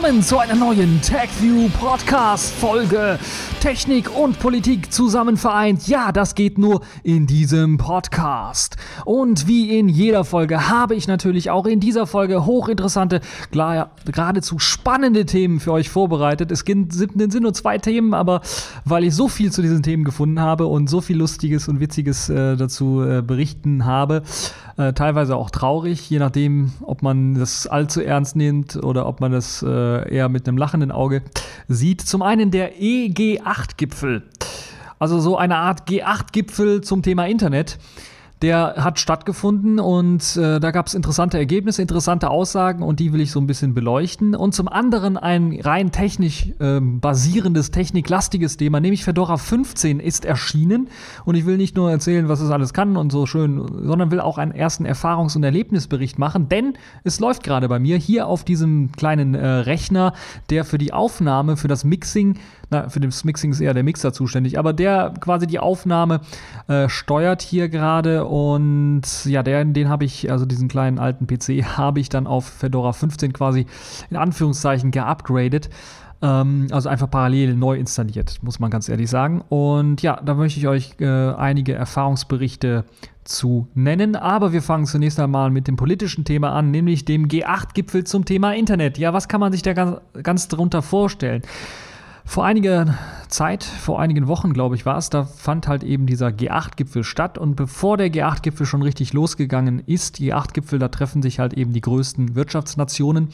Willkommen zu einer neuen TechView Podcast Folge. Technik und Politik zusammen vereint. Ja, das geht nur in diesem Podcast. Und wie in jeder Folge habe ich natürlich auch in dieser Folge hochinteressante, geradezu spannende Themen für euch vorbereitet. Es sind nur 2 Themen, aber weil ich so viel zu diesen Themen gefunden habe und so viel Lustiges und Witziges dazu berichten habe, teilweise auch traurig, je nachdem, ob man das allzu ernst nimmt oder ob man das eher mit einem lachenden Auge sieht. Zum einen der EG8-Gipfel, also so eine Art G8-Gipfel zum Thema Internet. Der hat stattgefunden und da gab es interessante Ergebnisse, interessante Aussagen und die will ich so ein bisschen beleuchten. Und zum anderen ein rein technisch basierendes, techniklastiges Thema, nämlich Fedora 15 ist erschienen und ich will nicht nur erzählen, was es alles kann und so schön, sondern will auch einen ersten Erfahrungs- und Erlebnisbericht machen, denn es läuft gerade bei mir hier auf diesem kleinen Rechner, der für die Aufnahme, für das Mixing, für das Mixing ist eher der Mixer zuständig, aber der quasi die Aufnahme steuert hier gerade und ja, den habe ich, also diesen kleinen alten PC, habe ich dann auf Fedora 15 quasi in Anführungszeichen geupgradet. Also einfach parallel neu installiert, muss man ganz ehrlich sagen. Und ja, da möchte ich euch einige Erfahrungsberichte zu nennen. Aber wir fangen zunächst einmal mit dem politischen Thema an, nämlich dem G8-Gipfel zum Thema Internet. Ja, was kann man sich da ganz darunter vorstellen? Vor einiger Zeit, vor einigen Wochen, glaube ich, war es, da fand halt eben dieser G8-Gipfel statt. Und bevor der G8-Gipfel schon richtig losgegangen ist, G8-Gipfel, da treffen sich halt eben die größten Wirtschaftsnationen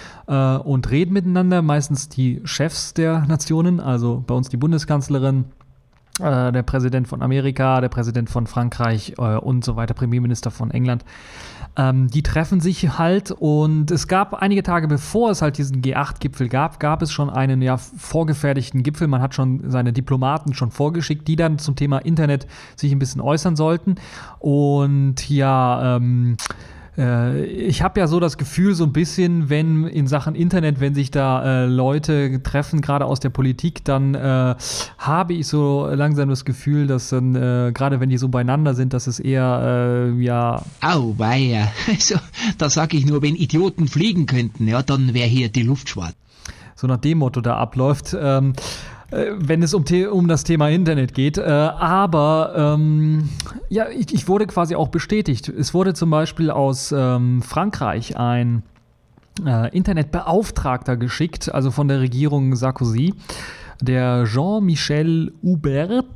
und reden miteinander, meistens die Chefs der Nationen, also bei uns die Bundeskanzlerin, der Präsident von Amerika, der Präsident von Frankreich und so weiter, Premierminister von England. Die treffen sich halt und es gab einige Tage bevor es halt diesen G8-Gipfel gab es schon einen vorgefertigten Gipfel. Man hat schon seine Diplomaten schon vorgeschickt, die dann zum Thema Internet sich ein bisschen äußern sollten. Und ja, ich habe ja so das Gefühl, so ein bisschen, wenn in Sachen Internet, wenn sich da Leute treffen, gerade aus der Politik, dann habe ich so langsam das Gefühl, dass dann, gerade wenn die so beieinander sind, dass es eher, Auweia, also, da sage ich nur, wenn Idioten fliegen könnten, ja, dann wäre hier die Luft schwarz. So nach dem Motto da abläuft. Wenn es um das Thema Internet geht. Aber ich wurde quasi auch bestätigt. Es wurde zum Beispiel aus Frankreich ein Internetbeauftragter geschickt, also von der Regierung Sarkozy, der Jean-Michel Hubert.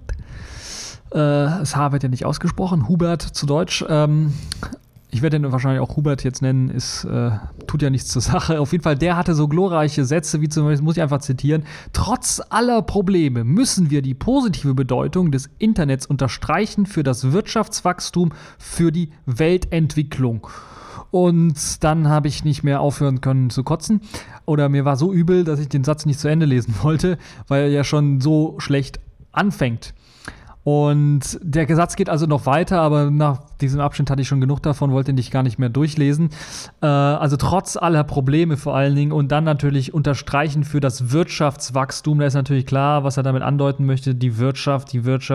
Das H wird ja nicht ausgesprochen, Hubert zu Deutsch. Ich werde ihn wahrscheinlich auch Hubert jetzt nennen, tut ja nichts zur Sache. Auf jeden Fall, der hatte so glorreiche Sätze, wie zum Beispiel, muss ich einfach zitieren: Trotz aller Probleme müssen wir die positive Bedeutung des Internets unterstreichen für das Wirtschaftswachstum, für die Weltentwicklung. Und dann habe ich nicht mehr aufhören können zu kotzen. Oder mir war so übel, dass ich den Satz nicht zu Ende lesen wollte, weil er ja schon so schlecht anfängt. Und der Satz geht also noch weiter, aber nach diesem Abschnitt hatte ich schon genug davon, wollte ihn gar nicht mehr durchlesen. Also trotz aller Probleme vor allen Dingen und dann natürlich unterstreichen für das Wirtschaftswachstum. Da ist natürlich klar, was er damit andeuten möchte, die Wirtschaft.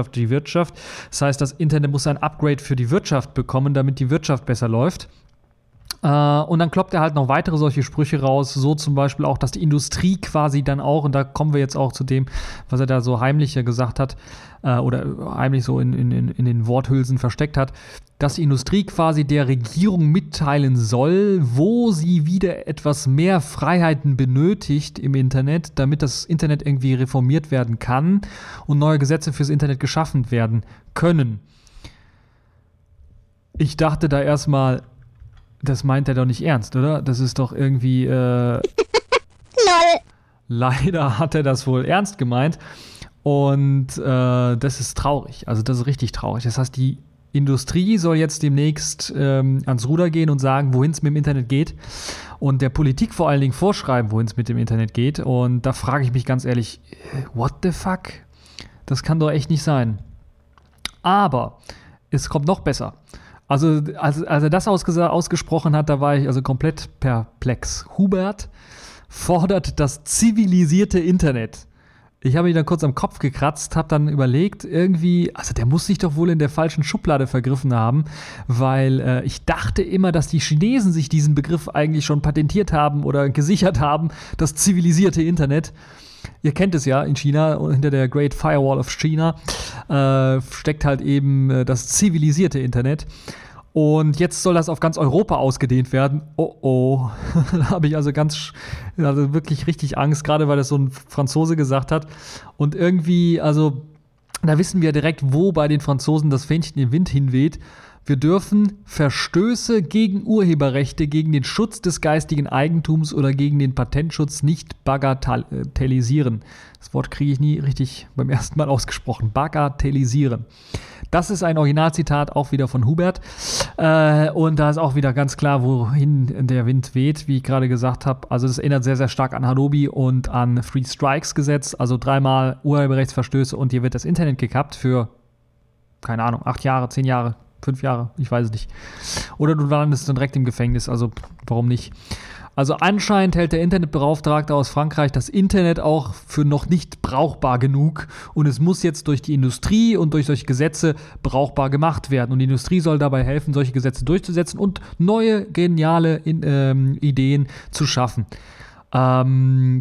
Das heißt, das Internet muss ein Upgrade für die Wirtschaft bekommen, damit die Wirtschaft besser läuft. Und dann kloppt er halt noch weitere solche Sprüche raus, so zum Beispiel auch, dass die Industrie quasi dann auch, und da kommen wir jetzt auch zu dem, was er da so heimlich gesagt hat, oder heimlich so in den Worthülsen versteckt hat, dass die Industrie quasi der Regierung mitteilen soll, wo sie wieder etwas mehr Freiheiten benötigt im Internet, damit das Internet irgendwie reformiert werden kann und neue Gesetze fürs Internet geschaffen werden können. Ich dachte da erstmal, das meint er doch nicht ernst, oder? Das ist doch irgendwie, Lol. Leider hat er das wohl ernst gemeint. Und das ist traurig. Also das ist richtig traurig. Das heißt, die Industrie soll jetzt demnächst ans Ruder gehen und sagen, wohin es mit dem Internet geht. Und der Politik vor allen Dingen vorschreiben, wohin es mit dem Internet geht. Und da frage ich mich ganz ehrlich, what the fuck? Das kann doch echt nicht sein. Aber es kommt noch besser. Also, als er das ausgesprochen hat, da war ich also komplett perplex. Hubert fordert das zivilisierte Internet. Ich habe mich dann kurz am Kopf gekratzt, habe dann überlegt, irgendwie, also der muss sich doch wohl in der falschen Schublade vergriffen haben, weil ich dachte immer, dass die Chinesen sich diesen Begriff eigentlich schon patentiert haben oder gesichert haben, das zivilisierte Internet. Ihr kennt es ja, in China, hinter der Great Firewall of China steckt halt eben das zivilisierte Internet. Und jetzt soll das auf ganz Europa ausgedehnt werden. Oh. Da habe ich also wirklich richtig Angst, gerade weil das so ein Franzose gesagt hat. Und irgendwie, also, da wissen wir direkt, wo bei den Franzosen das Fähnchen im Wind hinweht. Wir dürfen Verstöße gegen Urheberrechte, gegen den Schutz des geistigen Eigentums oder gegen den Patentschutz nicht bagatellisieren. Das Wort kriege ich nie richtig beim ersten Mal ausgesprochen. Bagatellisieren. Das ist ein Originalzitat, auch wieder von Hubert. Und da ist auch wieder ganz klar, wohin der Wind weht, wie ich gerade gesagt habe. Also das erinnert sehr, sehr stark an Hanobi und an Three Strikes Gesetz. Also 3-mal Urheberrechtsverstöße und hier wird das Internet gekappt für, keine Ahnung, 8 Jahre, 10 Jahre, 5 Jahre, ich weiß es nicht. Oder du landest dann direkt im Gefängnis, also warum nicht? Also anscheinend hält der Internetbeauftragte aus Frankreich das Internet auch für noch nicht brauchbar genug und es muss jetzt durch die Industrie und durch solche Gesetze brauchbar gemacht werden. Und die Industrie soll dabei helfen, solche Gesetze durchzusetzen und neue, geniale Ideen zu schaffen. Also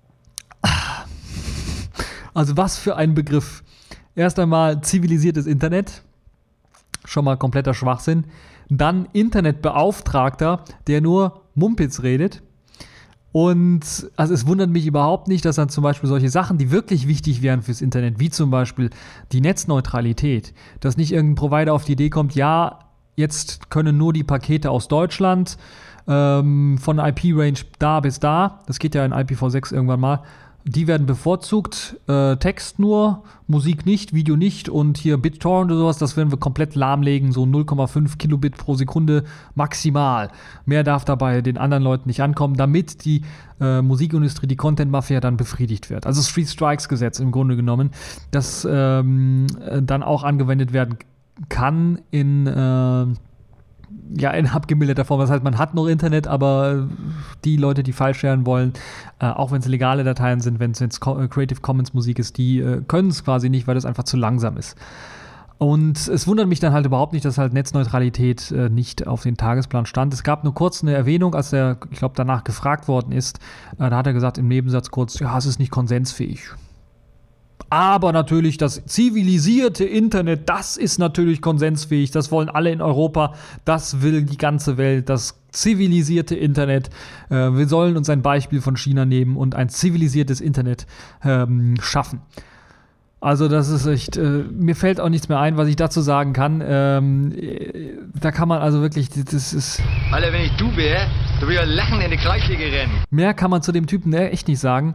was für ein Begriff. Erst einmal zivilisiertes Internet. Schon mal kompletter Schwachsinn. Dann Internetbeauftragter, der nur Mumpitz redet. Und also es wundert mich überhaupt nicht, dass dann zum Beispiel solche Sachen, die wirklich wichtig wären fürs Internet, wie zum Beispiel die Netzneutralität, dass nicht irgendein Provider auf die Idee kommt, ja, jetzt können nur die Pakete aus Deutschland von IP-Range da bis da, das geht ja in IPv6 irgendwann mal, die werden bevorzugt, Text nur, Musik nicht, Video nicht und hier BitTorrent oder sowas, das werden wir komplett lahmlegen, so 0,5 Kilobit pro Sekunde maximal. Mehr darf dabei den anderen Leuten nicht ankommen, damit die Musikindustrie, die Content-Mafia dann befriedigt wird. Also das Three Strikes Gesetz im Grunde genommen, das dann auch angewendet werden kann in abgemilderter Form. Das heißt, man hat noch Internet, aber die Leute, die File sharen wollen, auch wenn es legale Dateien sind, wenn es Creative Commons Musik ist, die können es quasi nicht, weil das einfach zu langsam ist. Und es wundert mich dann halt überhaupt nicht, dass halt Netzneutralität nicht auf den Tagesplan stand. Es gab nur kurz eine Erwähnung, als er, ich glaube, danach gefragt worden ist. Da hat er gesagt im Nebensatz kurz, ja, es ist nicht konsensfähig. Aber natürlich das zivilisierte Internet, das ist natürlich konsensfähig. Das wollen alle in Europa. Das will die ganze Welt. Das zivilisierte Internet. Wir sollen uns ein Beispiel von China nehmen und ein zivilisiertes Internet schaffen. Also das ist echt, mir fällt auch nichts mehr ein, was ich dazu sagen kann. Da kann man also wirklich, das ist... Alter, wenn ich du wäre, du würdest lachen in die Kreisliga rennen. Mehr kann man zu dem Typen echt nicht sagen.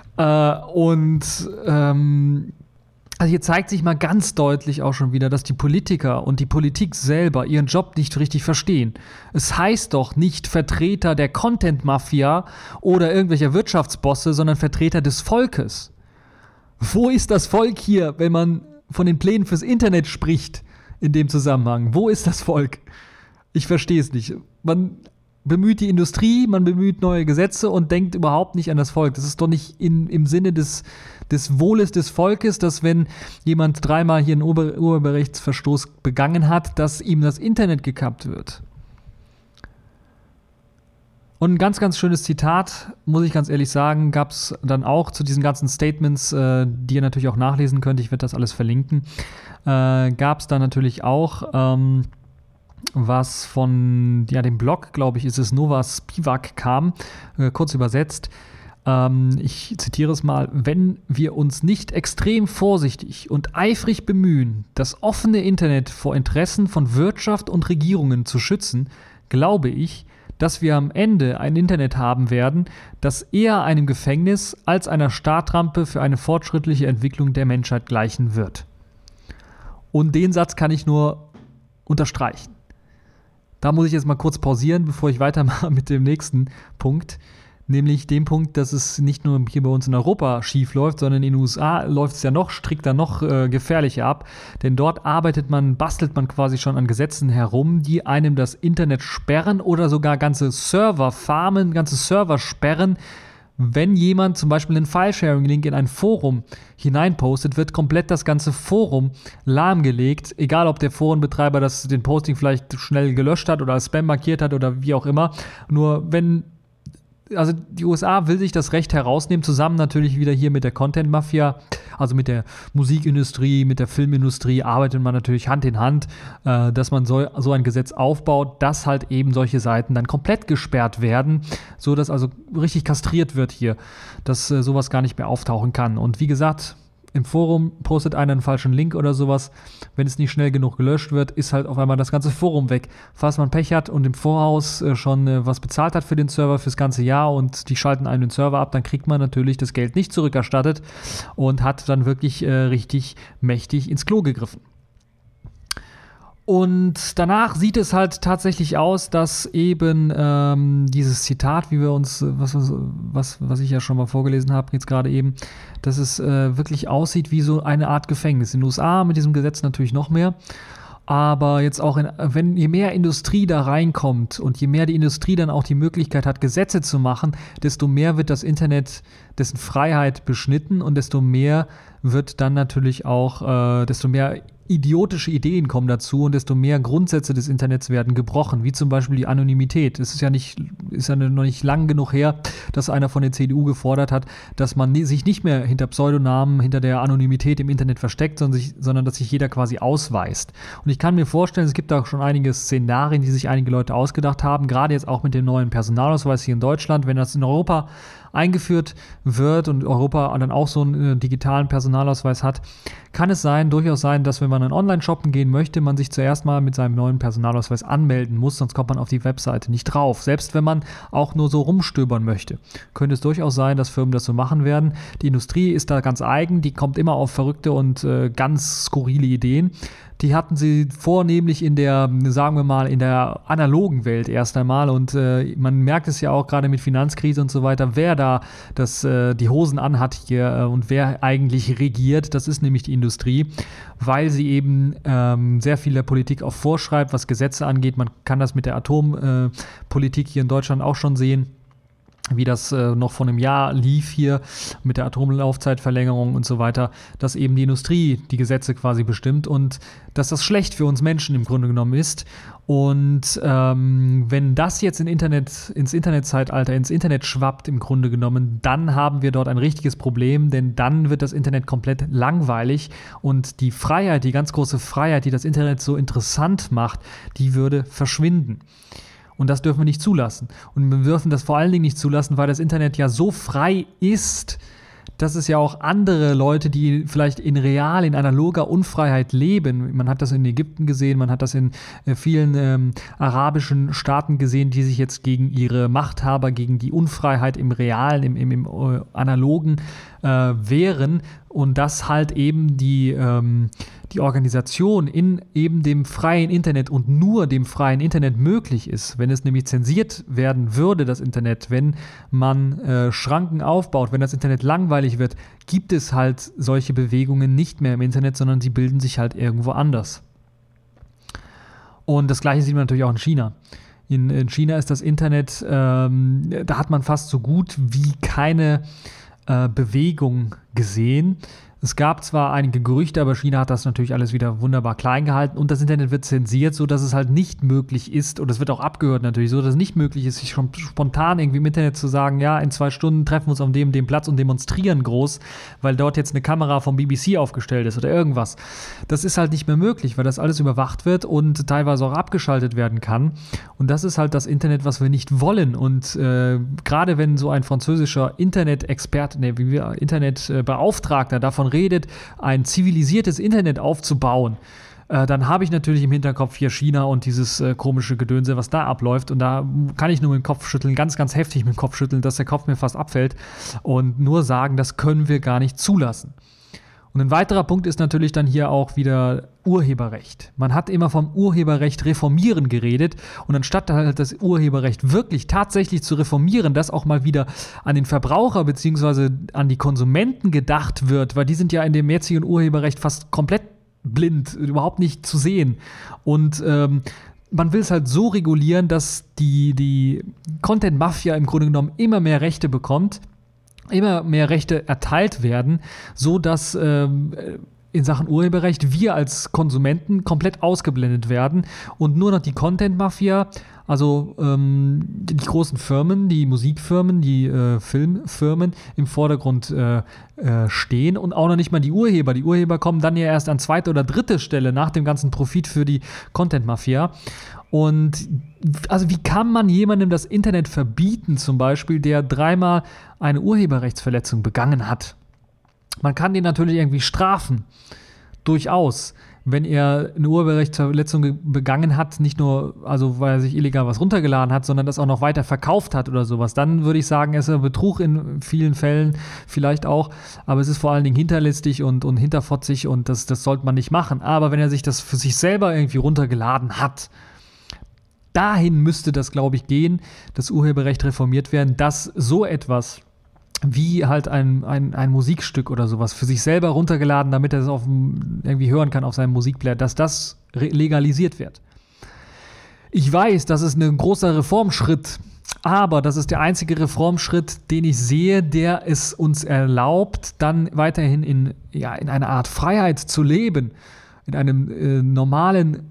Also hier zeigt sich mal ganz deutlich auch schon wieder, dass die Politiker und die Politik selber ihren Job nicht richtig verstehen. Es heißt doch nicht Vertreter der Content-Mafia oder irgendwelcher Wirtschaftsbosse, sondern Vertreter des Volkes. Wo ist das Volk hier, wenn man von den Plänen fürs Internet spricht in dem Zusammenhang? Wo ist das Volk? Ich verstehe es nicht. Man bemüht die Industrie, man bemüht neue Gesetze und denkt überhaupt nicht an das Volk. Das ist doch nicht im Sinne des Wohles des Volkes, dass wenn jemand 3-mal hier einen Urheberrechtsverstoß begangen hat, dass ihm das Internet gekappt wird. Und ein ganz, ganz schönes Zitat, muss ich ganz ehrlich sagen, gab es dann auch zu diesen ganzen Statements, die ihr natürlich auch nachlesen könnt, ich werde das alles verlinken, gab es dann natürlich auch was von dem Blog, glaube ich, ist es Nova Spivak kam, kurz übersetzt. Ich zitiere es mal: Wenn wir uns nicht extrem vorsichtig und eifrig bemühen, das offene Internet vor Interessen von Wirtschaft und Regierungen zu schützen, glaube ich, dass wir am Ende ein Internet haben werden, das eher einem Gefängnis als einer Startrampe für eine fortschrittliche Entwicklung der Menschheit gleichen wird. Und den Satz kann ich nur unterstreichen. Da muss ich jetzt mal kurz pausieren, bevor ich weitermache mit dem nächsten Punkt. Nämlich dem Punkt, dass es nicht nur hier bei uns in Europa schief läuft, sondern in den USA läuft es ja noch strikter, noch gefährlicher ab. Denn dort bastelt man quasi schon an Gesetzen herum, die einem das Internet sperren oder sogar ganze Server farmen, ganze Server sperren, wenn jemand zum Beispiel einen File-Sharing-Link in ein Forum hineinpostet, wird komplett das ganze Forum lahmgelegt, egal ob der Forenbetreiber den Posting vielleicht schnell gelöscht hat oder als Spam markiert hat oder wie auch immer. Nur also die USA will sich das Recht herausnehmen, zusammen natürlich wieder hier mit der Content-Mafia, also mit der Musikindustrie, mit der Filmindustrie, arbeitet man natürlich Hand in Hand, dass man so ein Gesetz aufbaut, dass halt eben solche Seiten dann komplett gesperrt werden, so dass also richtig kastriert wird hier, dass sowas gar nicht mehr auftauchen kann. Und wie gesagt, im Forum postet einer einen falschen Link oder sowas. Wenn es nicht schnell genug gelöscht wird, ist halt auf einmal das ganze Forum weg. Falls man Pech hat und im Voraus schon was bezahlt hat für den Server fürs ganze Jahr und die schalten einen den Server ab, dann kriegt man natürlich das Geld nicht zurückerstattet und hat dann wirklich richtig mächtig ins Klo gegriffen. Und danach sieht es halt tatsächlich aus, dass eben dieses Zitat, wie wir uns, was ich ja schon mal vorgelesen habe, jetzt gerade eben, dass es wirklich aussieht wie so eine Art Gefängnis. In den USA mit diesem Gesetz natürlich noch mehr. Aber jetzt auch, je mehr Industrie da reinkommt und je mehr die Industrie dann auch die Möglichkeit hat, Gesetze zu machen, desto mehr wird das Internet, dessen Freiheit beschnitten und desto mehr wird dann natürlich auch, desto mehr idiotische Ideen kommen dazu und desto mehr Grundsätze des Internets werden gebrochen, wie zum Beispiel die Anonymität. Es ist ja noch nicht lang genug her, dass einer von der CDU gefordert hat, dass man sich nicht mehr hinter Pseudonamen, hinter der Anonymität im Internet versteckt, sondern dass sich jeder quasi ausweist. Und ich kann mir vorstellen, es gibt da auch schon einige Szenarien, die sich einige Leute ausgedacht haben, gerade jetzt auch mit dem neuen Personalausweis hier in Deutschland, wenn das in Europa eingeführt wird und Europa dann auch so einen digitalen Personalausweis hat, kann es durchaus sein, dass wenn man dann online shoppen gehen möchte, man sich zuerst mal mit seinem neuen Personalausweis anmelden muss, sonst kommt man auf die Webseite nicht drauf. Selbst wenn man auch nur so rumstöbern möchte, könnte es durchaus sein, dass Firmen das so machen werden. Die Industrie ist da ganz eigen, die kommt immer auf verrückte und ganz skurrile Ideen. Die hatten sie vornehmlich in der, sagen wir mal, in der analogen Welt erst einmal und man merkt es ja auch gerade mit Finanzkrise und so weiter, wer da die Hosen anhat hier und wer eigentlich regiert, das ist nämlich die Industrie, weil sie eben sehr viel der Politik auch vorschreibt, was Gesetze angeht. Man kann das mit der Atompolitik hier in Deutschland auch schon sehen, wie das noch vor einem Jahr lief hier mit der Atomlaufzeitverlängerung und so weiter, dass eben die Industrie die Gesetze quasi bestimmt und dass das schlecht für uns Menschen im Grunde genommen ist. Und wenn das jetzt ins Internetzeitalter, ins Internet schwappt im Grunde genommen, dann haben wir dort ein richtiges Problem, denn dann wird das Internet komplett langweilig und die Freiheit, die ganz große Freiheit, die das Internet so interessant macht, die würde verschwinden. Und das dürfen wir nicht zulassen. Und wir dürfen das vor allen Dingen nicht zulassen, weil das Internet ja so frei ist, dass es ja auch andere Leute, die vielleicht in analoger Unfreiheit leben, man hat das in Ägypten gesehen, man hat das in vielen arabischen Staaten gesehen, die sich jetzt gegen ihre Machthaber, gegen die Unfreiheit im Realen, im Analogen wehren und dass halt eben die Organisation in eben dem freien Internet und nur dem freien Internet möglich ist. Wenn es nämlich zensiert werden würde, das Internet, wenn man Schranken aufbaut, wenn das Internet langweilig wird, gibt es halt solche Bewegungen nicht mehr im Internet, sondern sie bilden sich halt irgendwo anders. Und das Gleiche sieht man natürlich auch in China. In China ist das Internet, da hat man fast so gut wie keine Bewegung gesehen. Es gab zwar einige Gerüchte, aber China hat das natürlich alles wieder wunderbar klein gehalten und das Internet wird zensiert, sodass es halt nicht möglich ist, und es wird auch abgehört natürlich, so dass es nicht möglich ist, sich schon spontan irgendwie im Internet zu sagen, ja, in 2 Stunden treffen wir uns auf dem Platz und demonstrieren groß, weil dort jetzt eine Kamera vom BBC aufgestellt ist oder irgendwas. Das ist halt nicht mehr möglich, weil das alles überwacht wird und teilweise auch abgeschaltet werden kann. Und das ist halt das Internet, was wir nicht wollen. Und gerade wenn so ein französischer Internetbeauftragter davon redet, ein zivilisiertes Internet aufzubauen, dann habe ich natürlich im Hinterkopf hier China und dieses komische Gedönse, was da abläuft. Und da kann ich nur mit dem Kopf schütteln, ganz, ganz heftig mit dem Kopf schütteln, dass der Kopf mir fast abfällt und nur sagen, das können wir gar nicht zulassen. Und ein weiterer Punkt ist natürlich dann hier auch wieder Urheberrecht. Man hat immer vom Urheberrecht reformieren geredet und anstatt halt das Urheberrecht wirklich tatsächlich zu reformieren, dass auch mal wieder an den Verbraucher bzw. an die Konsumenten gedacht wird, weil die sind ja in dem jetzigen Urheberrecht fast komplett blind, überhaupt nicht zu sehen. Und man will es halt so regulieren, dass die Content-Mafia im Grunde genommen immer mehr Rechte bekommt immer mehr Rechte erteilt werden, so dass in Sachen Urheberrecht wir als Konsumenten komplett ausgeblendet werden und nur noch die Content-Mafia, also die großen Firmen, die Musikfirmen, die Filmfirmen im Vordergrund stehen und auch noch nicht mal die Urheber. Die Urheber kommen dann ja erst an zweiter oder dritte Stelle nach dem ganzen Profit für die Content-Mafia. Und also wie kann man jemandem das Internet verbieten, zum Beispiel, der 3-mal eine Urheberrechtsverletzung begangen hat? Man kann den natürlich irgendwie strafen, durchaus, wenn er eine Urheberrechtsverletzung begangen hat, nicht nur, also weil er sich illegal was runtergeladen hat, sondern das auch noch weiter verkauft hat oder sowas. Dann würde ich sagen, es ist ein Betrug in vielen Fällen vielleicht auch, aber es ist vor allen Dingen hinterlistig und hinterfotzig und das sollte man nicht machen. Aber wenn er sich das für sich selber irgendwie runtergeladen hat, dahin müsste das, glaube ich, gehen, das Urheberrecht reformiert werden, dass so etwas wie halt ein Musikstück oder sowas für sich selber runtergeladen, damit er es irgendwie hören kann auf seinem Musikplayer, dass das legalisiert wird. Ich weiß, das ist ein großer Reformschritt, aber das ist der einzige Reformschritt, den ich sehe, der es uns erlaubt, dann weiterhin in einer Art Freiheit zu leben, in einem normalen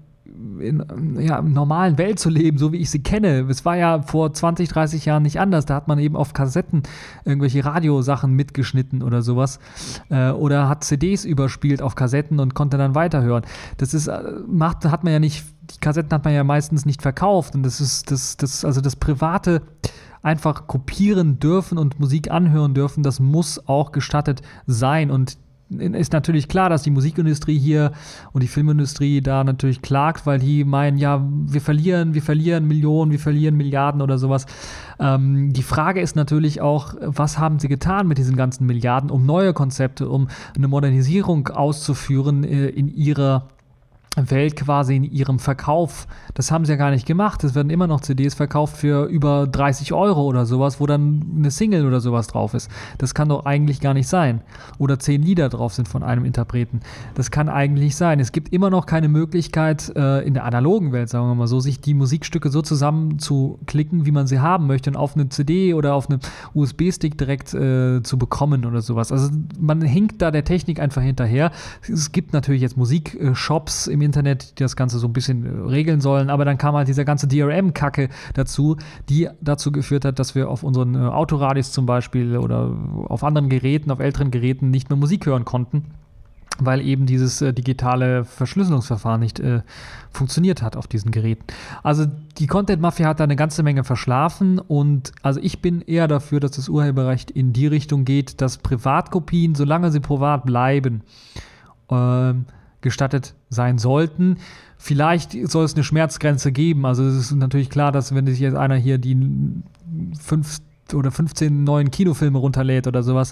Welt zu leben, so wie ich sie kenne. Es war ja vor 20, 30 Jahren nicht anders. Da hat man eben auf Kassetten irgendwelche Radiosachen mitgeschnitten oder sowas. Oder hat CDs überspielt auf Kassetten und konnte dann weiterhören. Hat man ja nicht, die Kassetten hat man ja meistens nicht verkauft. Und das ist das Private einfach kopieren dürfen und Musik anhören dürfen, das muss auch gestattet sein. Und ist natürlich klar, dass die Musikindustrie hier und die Filmindustrie da natürlich klagt, weil die meinen, ja, wir verlieren Millionen, wir verlieren Milliarden oder sowas. Die Frage ist natürlich auch, was haben sie getan mit diesen ganzen Milliarden, um neue Konzepte, um eine Modernisierung auszuführen in ihrer Welt, quasi in ihrem Verkauf. Das haben sie ja gar nicht gemacht. Es werden immer noch CDs verkauft für über 30 € oder sowas, wo dann eine Single oder sowas drauf ist. Das kann doch eigentlich gar nicht sein. Oder 10 Lieder drauf sind von einem Interpreten. Das kann eigentlich nicht sein. Es gibt immer noch keine Möglichkeit, in der analogen Welt, sagen wir mal so, sich die Musikstücke so zusammenzuklicken, wie man sie haben möchte und auf eine CD oder auf einen USB-Stick direkt zu bekommen oder sowas. Also man hinkt da der Technik einfach hinterher. Es gibt natürlich jetzt Musikshops im Internet, die das Ganze so ein bisschen regeln sollen, aber dann kam halt dieser ganze DRM-Kacke dazu, die dazu geführt hat, dass wir auf unseren Autoradios zum Beispiel oder auf anderen Geräten, auf älteren Geräten nicht mehr Musik hören konnten, weil eben dieses digitale Verschlüsselungsverfahren nicht funktioniert hat auf diesen Geräten. Also die Content-Mafia hat da eine ganze Menge verschlafen und also ich bin eher dafür, dass das Urheberrecht in die Richtung geht, dass Privatkopien, solange sie privat bleiben, gestattet sein sollten. Vielleicht soll es eine Schmerzgrenze geben. Also es ist natürlich klar, dass wenn sich jetzt einer hier die 5 oder 15 neuen Kinofilme runterlädt oder sowas,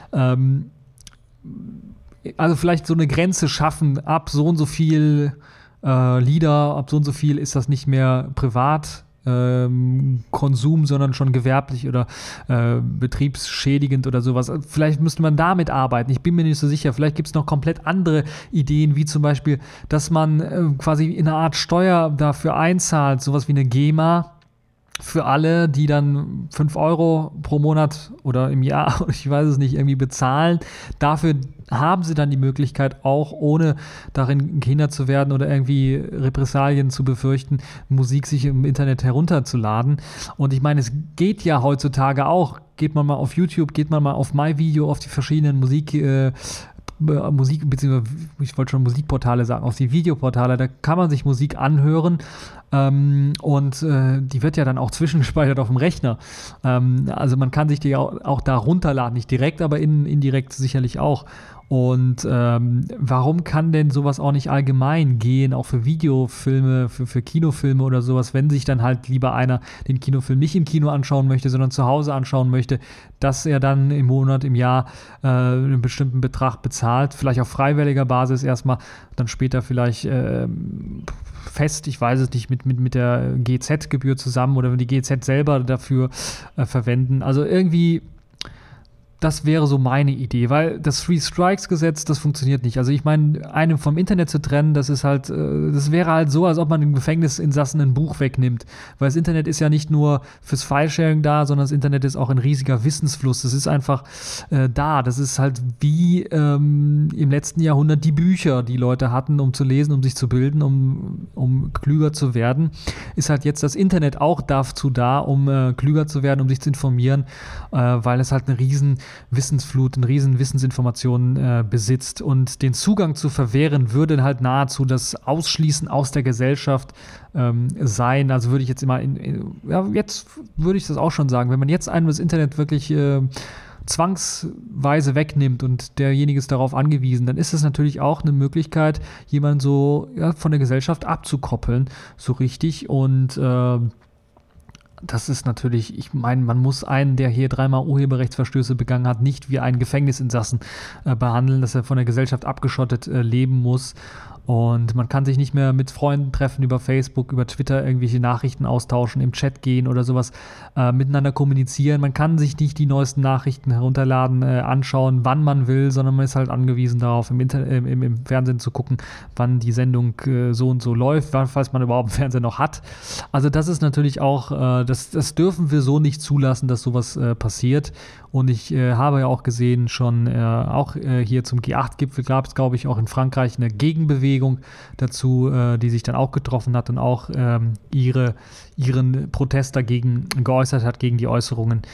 also vielleicht so eine Grenze schaffen, ab so und so viel Lieder, ab so und so viel ist das nicht mehr privat Konsum, sondern schon gewerblich oder betriebsschädigend oder sowas. Vielleicht müsste man damit arbeiten. Ich bin mir nicht so sicher. Vielleicht gibt es noch komplett andere Ideen, wie zum Beispiel, dass man quasi in einer Art Steuer dafür einzahlt, sowas wie eine GEMA für alle, die dann 5 € pro Monat oder im Jahr, ich weiß es nicht, irgendwie bezahlen. Dafür haben sie dann die Möglichkeit, auch ohne darin gehindert zu werden oder irgendwie Repressalien zu befürchten, Musik sich im Internet herunterzuladen. Und ich meine, es geht ja heutzutage auch. Geht man mal auf YouTube, geht man mal auf MyVideo, auf die verschiedenen Musik, beziehungsweise ich wollte schon Musikportale sagen, auf die Videoportale, da kann man sich Musik anhören und die wird ja dann auch zwischengespeichert auf dem Rechner. Also man kann sich die auch da runterladen, nicht direkt, aber indirekt sicherlich auch. Und warum kann denn sowas auch nicht allgemein gehen, auch für Videofilme, für Kinofilme oder sowas, wenn sich dann halt lieber einer den Kinofilm nicht im Kino anschauen möchte, sondern zu Hause anschauen möchte, dass er dann im Monat, im Jahr einen bestimmten Betrag bezahlt, vielleicht auf freiwilliger Basis erstmal, dann später vielleicht fest, ich weiß es nicht, mit der GZ-Gebühr zusammen oder die GZ selber dafür verwenden. Also irgendwie Das wäre so meine Idee, weil das Three-Strikes-Gesetz, das funktioniert nicht. Also ich meine, einen vom Internet zu trennen, das ist halt, das wäre halt so, als ob man dem Gefängnisinsassen ein Buch wegnimmt. Weil das Internet ist ja nicht nur fürs File-Sharing da, sondern das Internet ist auch ein riesiger Wissensfluss. Das ist einfach da. Das ist halt wie im letzten Jahrhundert die Bücher, die Leute hatten, um zu lesen, um sich zu bilden, um klüger zu werden. Ist halt jetzt das Internet auch dazu da, um klüger zu werden, um sich zu informieren, weil es halt eine riesen Wissensflut, eine riesen Wissensinformationen besitzt, und den Zugang zu verwehren würde halt nahezu das Ausschließen aus der Gesellschaft sein. Also würde ich jetzt immer jetzt würde ich das auch schon sagen, wenn man jetzt einem das Internet wirklich zwangsweise wegnimmt und derjenige ist darauf angewiesen, dann ist es natürlich auch eine Möglichkeit, jemanden so von der Gesellschaft abzukoppeln, so richtig. Und das ist natürlich, ich meine, man muss einen, der hier 3-mal Urheberrechtsverstöße begangen hat, nicht wie einen Gefängnisinsassen behandeln, dass er von der Gesellschaft abgeschottet leben muss. Und man kann sich nicht mehr mit Freunden treffen über Facebook, über Twitter, irgendwelche Nachrichten austauschen, im Chat gehen oder sowas, miteinander kommunizieren. Man kann sich nicht die neuesten Nachrichten herunterladen, anschauen, wann man will, sondern man ist halt angewiesen darauf, im Fernsehen zu gucken, wann die Sendung so und so läuft, falls man überhaupt einen Fernseher noch hat. Also das ist natürlich auch, das dürfen wir so nicht zulassen, dass sowas passiert. Und ich habe ja auch gesehen, schon auch hier zum G8-Gipfel gab es, glaube ich, auch in Frankreich eine Gegenbewegung dazu, die sich dann auch getroffen hat und auch ihren Protest dagegen geäußert hat, gegen die Äußerungen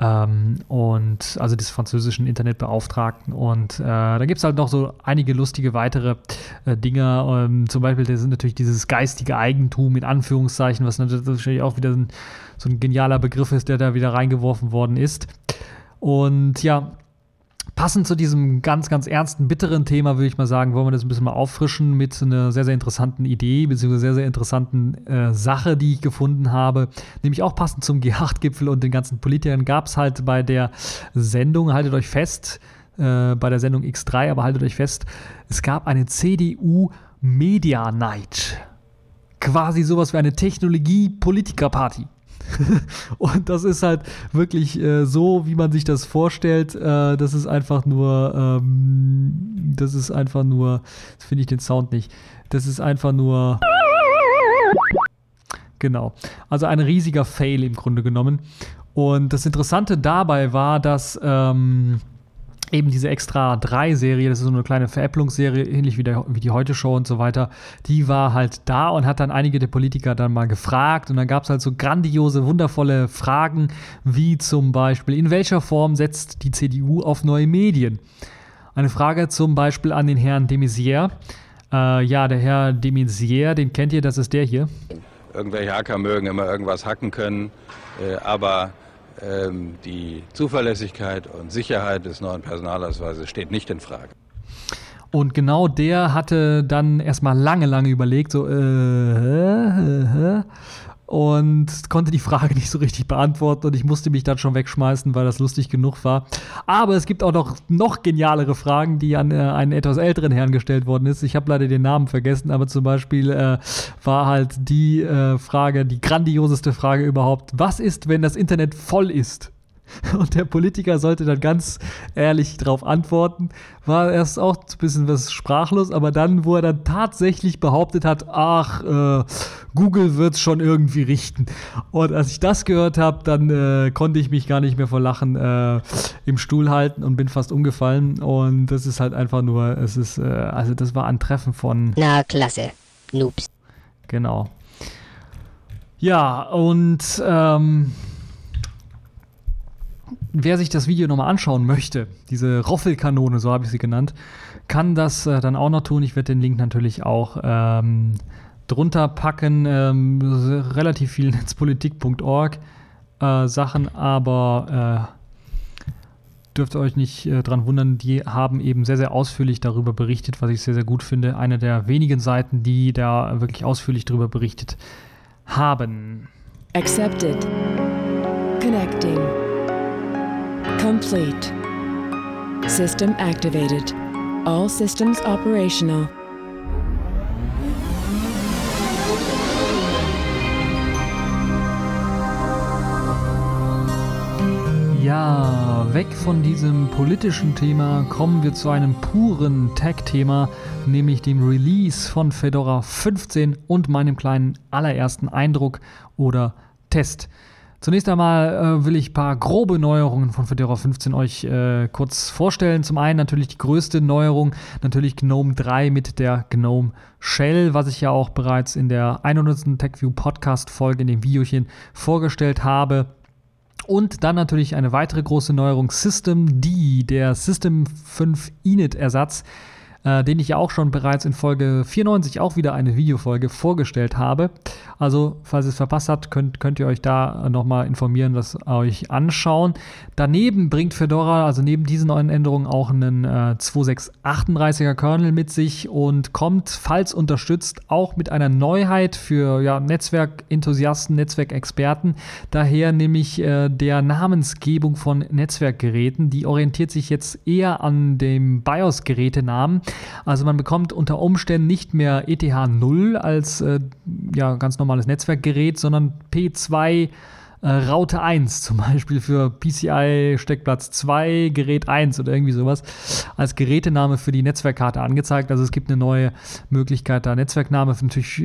und also des französischen Internetbeauftragten. Und da gibt es halt noch so einige lustige weitere Dinge. Zum Beispiel, das sind natürlich dieses geistige Eigentum in Anführungszeichen, was natürlich auch wieder so ein genialer Begriff ist, der da wieder reingeworfen worden ist. Und ja, passend zu diesem ganz, ganz ernsten, bitteren Thema, würde ich mal sagen, wollen wir das ein bisschen mal auffrischen mit einer sehr, sehr interessanten Idee, beziehungsweise sehr, sehr interessanten Sache, die ich gefunden habe. Nämlich auch passend zum G8-Gipfel und den ganzen Politikern gab es halt bei der Sendung, haltet euch fest, bei der Sendung X3, aber haltet euch fest, es gab eine CDU Media Night. Quasi sowas wie eine Technologie-Politiker-Party. Und das ist halt wirklich so, wie man sich das vorstellt. Das ist einfach nur, jetzt finde ich den Sound nicht. Das ist einfach nur, genau. Also ein riesiger Fail im Grunde genommen. Und das Interessante dabei war, dass eben diese Extra-3-Serie, das ist so eine kleine Veräpplungsserie, ähnlich wie die Heute-Show und so weiter, die war halt da und hat dann einige der Politiker dann mal gefragt, und dann gab es halt so grandiose, wundervolle Fragen, wie zum Beispiel, in welcher Form setzt die CDU auf neue Medien? Eine Frage zum Beispiel an den Herrn de Maizière. Ja, der Herr de Maizière, den kennt ihr, das ist der hier. Irgendwelche Hacker mögen immer irgendwas hacken können, aber die Zuverlässigkeit und Sicherheit des neuen Personalausweises steht nicht in Frage. Und genau der hatte dann erstmal lange überlegt, so und konnte die Frage nicht so richtig beantworten, und ich musste mich dann schon wegschmeißen, weil das lustig genug war. Aber es gibt auch noch genialere Fragen, die an einen etwas älteren Herrn gestellt worden ist. Ich habe leider den Namen vergessen, aber zum Beispiel war halt die Frage, die grandioseste Frage überhaupt: Was ist, wenn das Internet voll ist? Und der Politiker sollte dann ganz ehrlich darauf antworten. War erst auch ein bisschen was sprachlos, aber dann, wo er dann tatsächlich behauptet hat, Google wird's schon irgendwie richten. Und als ich das gehört habe, dann konnte ich mich gar nicht mehr vor Lachen im Stuhl halten und bin fast umgefallen. Und das ist halt einfach nur, also das war ein Treffen von... Na, klasse. Noobs. Genau. Ja, und wer sich das Video nochmal anschauen möchte, diese Roffelkanone, so habe ich sie genannt, kann das dann auch noch tun. Ich werde den Link natürlich auch drunter packen. Relativ viel netzpolitik.org Sachen, aber dürft ihr euch nicht dran wundern, die haben eben sehr, sehr ausführlich darüber berichtet, was ich sehr, sehr gut finde. Eine der wenigen Seiten, die da wirklich ausführlich darüber berichtet haben. Accepted. Connecting. Complete. System activated. All systems operational. Ja, Aber weg von diesem politischen Thema kommen wir zu einem puren Tech-Thema, nämlich dem Release von Fedora 15 und meinem kleinen allerersten Eindruck oder Test. Zunächst einmal will ich ein paar grobe Neuerungen von Fedora 15 euch kurz vorstellen. Zum einen natürlich die größte Neuerung, natürlich GNOME 3 mit der GNOME Shell, was ich ja auch bereits in der 100. TechView Podcast-Folge in dem Videochen vorgestellt habe. Und dann natürlich eine weitere große Neuerung, Systemd, der System 5 Init-Ersatz, den ich ja auch schon bereits in Folge 94 auch wieder eine Videofolge vorgestellt habe. Also, falls ihr es verpasst habt, könnt ihr euch da nochmal informieren, das euch anschauen. Daneben bringt Fedora, also neben diesen neuen Änderungen, auch einen 2.6.38er Kernel mit sich und kommt, falls unterstützt, auch mit einer Neuheit für Netzwerkenthusiasten, Netzwerkexperten. Daher nämlich der Namensgebung von Netzwerkgeräten. Die orientiert sich jetzt eher an dem BIOS-Gerätenamen. Also man bekommt unter Umständen nicht mehr ETH0 als ganz normales Netzwerkgerät, sondern P2 Raute 1 zum Beispiel für PCI Steckplatz 2, Gerät 1 oder irgendwie sowas als Gerätename für die Netzwerkkarte angezeigt. Also es gibt eine neue Möglichkeit, da Netzwerknamen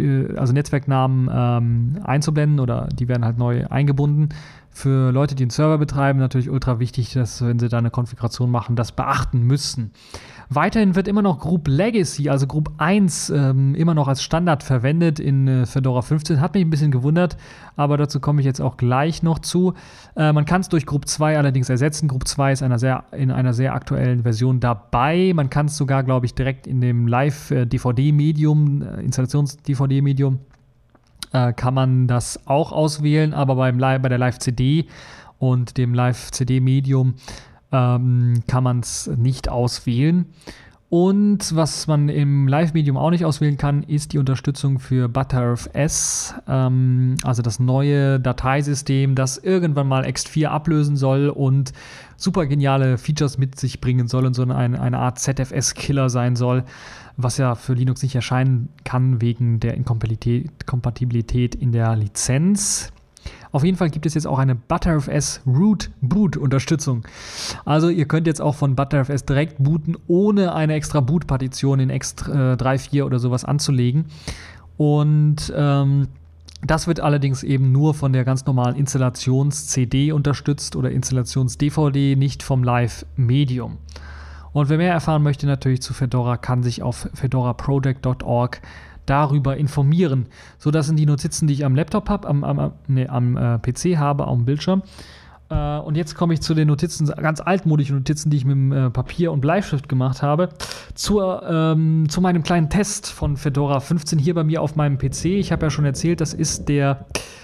einzublenden oder die werden halt neu eingebunden. Für Leute, die einen Server betreiben, natürlich ultra wichtig, dass, wenn sie da eine Konfiguration machen, das beachten müssen. Weiterhin wird immer noch Group Legacy, also Group 1, immer noch als Standard verwendet in Fedora 15. Hat mich ein bisschen gewundert, aber dazu komme ich jetzt auch gleich noch zu. Man kann es durch Group 2 allerdings ersetzen. Group 2 ist in einer sehr aktuellen Version dabei. Man kann es sogar, glaube ich, direkt in dem Live-DVD-Medium, Installations-DVD-Medium, kann man das auch auswählen, aber bei der Live-CD und dem Live-CD-Medium kann man es nicht auswählen. Und was man im Live-Medium auch nicht auswählen kann, ist die Unterstützung für ButterFS, also das neue Dateisystem, das irgendwann mal Ext4 ablösen soll und super geniale Features mit sich bringen soll und so eine Art ZFS-Killer sein soll, was ja für Linux nicht erscheinen kann wegen der Inkompatibilität in der Lizenz. Auf jeden Fall gibt es jetzt auch eine ButterFS Root Boot Unterstützung. Also ihr könnt jetzt auch von ButterFS direkt booten, ohne eine extra Boot-Partition in Ext3.4 oder sowas anzulegen. Und das wird allerdings eben nur von der ganz normalen Installations-CD unterstützt oder Installations-DVD, nicht vom Live-Medium. Und wer mehr erfahren möchte natürlich zu Fedora, kann sich auf fedoraproject.org darüber informieren. So, das sind die Notizen, die ich am Laptop habe, am PC habe, am Bildschirm. Und jetzt komme ich zu den Notizen, ganz altmodischen Notizen, die ich mit dem Papier und Bleistift gemacht habe, zu meinem kleinen Test von Fedora 15 hier bei mir auf meinem PC. Ich habe ja schon erzählt, das ist der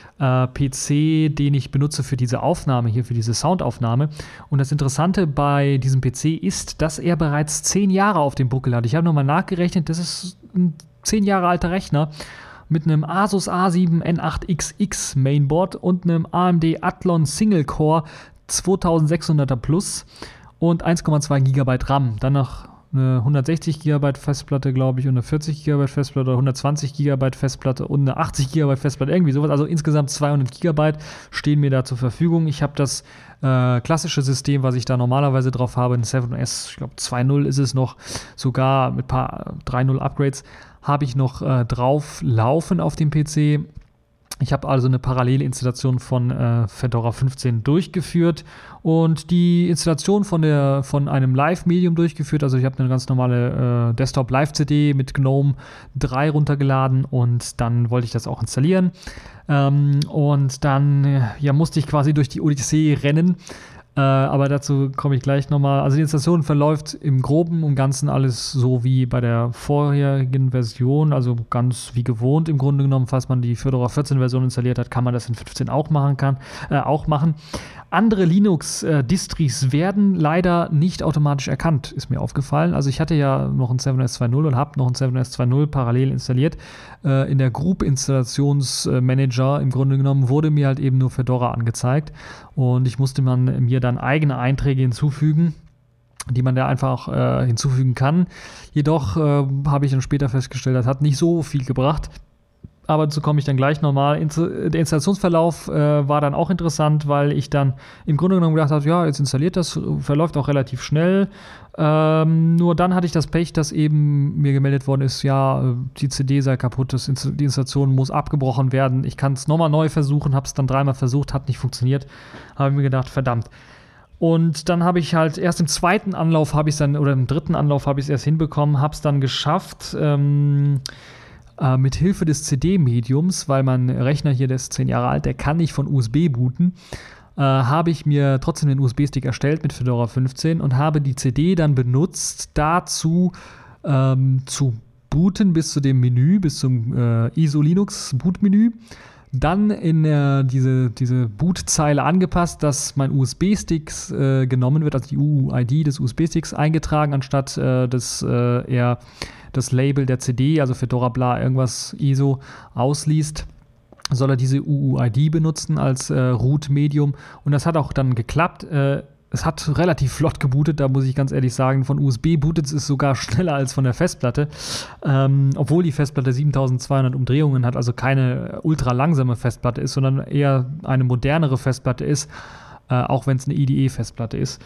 PC, den ich benutze für diese Aufnahme hier, für diese Soundaufnahme. Und das Interessante bei diesem PC ist, dass er bereits 10 Jahre auf dem Buckel hat. Ich habe nochmal nachgerechnet, das ist ein 10 Jahre alter Rechner mit einem Asus A7 N8XX Mainboard und einem AMD Athlon Single Core 2600er Plus und 1,2 GB RAM. Dann noch eine 160 GB Festplatte, glaube ich, und eine 40 GB Festplatte oder 120 GB Festplatte und eine 80 GB Festplatte, irgendwie sowas. Also insgesamt 200 GB stehen mir da zur Verfügung. Ich habe das klassische System, was ich da normalerweise drauf habe, ein 7S, ich glaube 2.0 ist es noch, sogar mit ein paar 3.0 Upgrades, habe ich noch drauf laufen auf dem PC. Ich habe also eine parallele Installation von Fedora 15 durchgeführt und die Installation von einem Live-Medium durchgeführt. Also ich habe eine ganz normale Desktop-Live-CD mit GNOME 3 runtergeladen und dann wollte ich das auch installieren. Und dann musste ich quasi durch die Odyssee rennen. Aber dazu komme ich gleich nochmal. Also die Installation verläuft im Groben und Ganzen alles so wie bei der vorherigen Version, also ganz wie gewohnt im Grunde genommen. Falls man die Fedora 14 Version installiert hat, kann man das in 15 auch machen. Andere Linux-Distris werden leider nicht automatisch erkannt, ist mir aufgefallen. Also ich hatte ja noch ein 7S 2.0 und habe noch ein 7S 2.0 parallel installiert. In der Group-Installationsmanager im Grunde genommen wurde mir halt eben nur Fedora angezeigt und ich musste mir dann eigene Einträge hinzufügen, die man da einfach hinzufügen kann. Jedoch habe ich dann später festgestellt, das hat nicht so viel gebracht. aber dazu komme ich dann gleich nochmal. Der Installationsverlauf war dann auch interessant, weil ich dann im Grunde genommen gedacht habe, ja, jetzt installiert das, verläuft auch relativ schnell. Nur dann hatte ich das Pech, dass eben mir gemeldet worden ist, ja, die CD sei kaputt, die Installation muss abgebrochen werden. Ich kann es nochmal neu versuchen, habe es dann 3-mal versucht, hat nicht funktioniert. Habe ich mir gedacht, verdammt. Und dann habe ich halt erst im 2. Anlauf oder im 3. Anlauf habe ich es erst hinbekommen, habe es dann geschafft, mit Hilfe des CD-Mediums, weil mein Rechner hier, der ist 10 Jahre alt, der kann nicht von USB booten, habe ich mir trotzdem den USB-Stick erstellt mit Fedora 15 und habe die CD dann benutzt, dazu zu booten bis zu dem Menü, bis zum ISO-Linux-Boot-Menü. Dann in diese Bootzeile angepasst, dass mein USB-Stick genommen wird, also die UUID des USB-Sticks eingetragen, anstatt eher das Label der CD, also Fedora bla irgendwas ISO ausliest, soll er diese UUID benutzen als Root-Medium. Und das hat auch dann geklappt. Es hat relativ flott gebootet, da muss ich ganz ehrlich sagen. Von USB bootet es sogar schneller als von der Festplatte. Obwohl die Festplatte 7200 Umdrehungen hat, also keine ultra langsame Festplatte ist, sondern eher eine modernere Festplatte ist, auch wenn es eine IDE-Festplatte ist.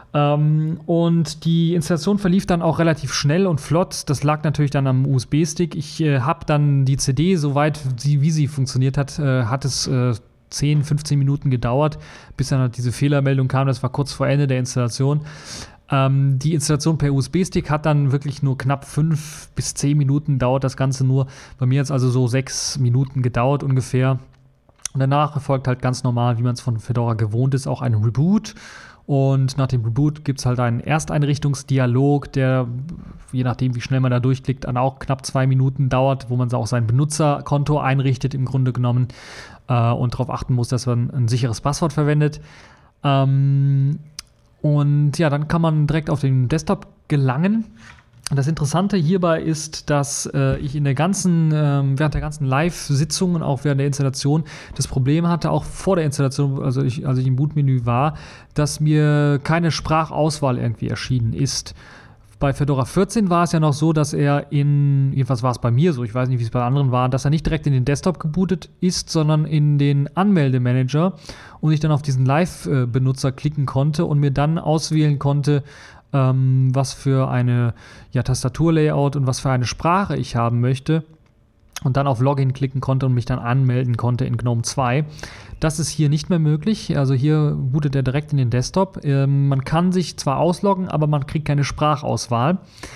Und die Installation verlief dann auch relativ schnell und flott. Das lag natürlich dann am USB-Stick. Ich habe dann die CD, soweit wie sie funktioniert hat, hat es 10, 15 Minuten gedauert, bis dann halt diese Fehlermeldung kam. Das war kurz vor Ende der Installation. Die Installation per USB-Stick hat dann wirklich nur knapp 5 bis 10 Minuten dauert das Ganze nur. Bei mir hat es also so 6 Minuten gedauert ungefähr. Und danach erfolgt halt ganz normal, wie man es von Fedora gewohnt ist, auch ein Reboot. Und nach dem Reboot gibt es halt einen Ersteinrichtungsdialog, der, je nachdem wie schnell man da durchklickt, dann auch knapp 2 Minuten dauert, wo man auch sein Benutzerkonto einrichtet im Grunde genommen und darauf achten muss, dass man ein sicheres Passwort verwendet. Und ja, dann kann man direkt auf den Desktop gelangen. Das Interessante hierbei ist, dass ich während der ganzen Live-Sitzung und auch während der Installation das Problem hatte, auch vor der Installation, als ich im Bootmenü war, dass mir keine Sprachauswahl irgendwie erschienen ist. Bei Fedora 14 war es ja noch so, dass jedenfalls war es bei mir so, ich weiß nicht, wie es bei anderen war, dass er nicht direkt in den Desktop gebootet ist, sondern in den Anmeldemanager und ich dann auf diesen Live-Benutzer klicken konnte und mir dann auswählen konnte, was für eine Tastaturlayout und was für eine Sprache ich haben möchte und dann auf Login klicken konnte und mich dann anmelden konnte in GNOME 2. Das ist hier nicht mehr möglich, also hier bootet er direkt in den Desktop. Man kann sich zwar ausloggen, aber man kriegt keine Sprachauswahl.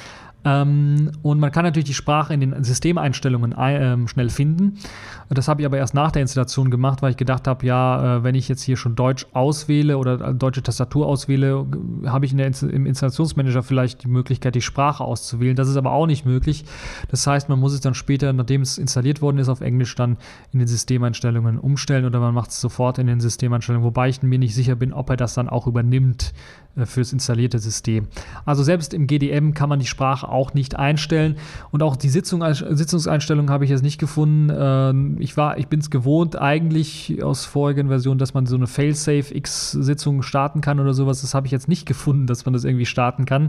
Und man kann natürlich die Sprache in den Systemeinstellungen schnell finden. Das habe ich aber erst nach der Installation gemacht, weil ich gedacht habe, wenn ich jetzt hier schon Deutsch auswähle oder deutsche Tastatur auswähle, habe ich im Installationsmanager vielleicht die Möglichkeit, die Sprache auszuwählen. Das ist aber auch nicht möglich. Das heißt, man muss es dann später, nachdem es installiert worden ist, auf Englisch dann in den Systemeinstellungen umstellen oder man macht es sofort in den Systemeinstellungen, wobei ich mir nicht sicher bin, ob er das dann auch übernimmt fürs installierte System. Also selbst im GDM kann man die Sprache auch nicht einstellen und auch die Sitzungseinstellungen habe ich jetzt nicht gefunden. Ich bin es gewohnt eigentlich aus vorigen Versionen, dass man so eine Failsafe-X-Sitzung starten kann oder sowas. Das habe ich jetzt nicht gefunden, dass man das irgendwie starten kann,